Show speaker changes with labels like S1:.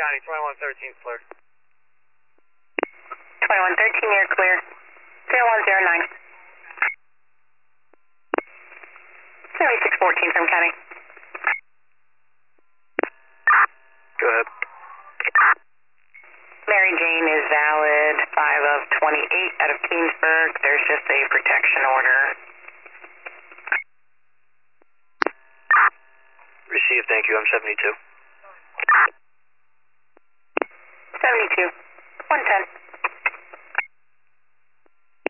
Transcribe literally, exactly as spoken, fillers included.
S1: County, twenty-one thirteen cleared.
S2: twenty-one thirteen, you're clear. zero one zero nine. seventy-six fourteen from County.
S1: Go ahead.
S2: Mary Jane is valid, five of twenty-eight out of Keensburg. There's just a protection order.
S1: Received, thank you. I'm seventy-two.
S2: seventy-two. one ten.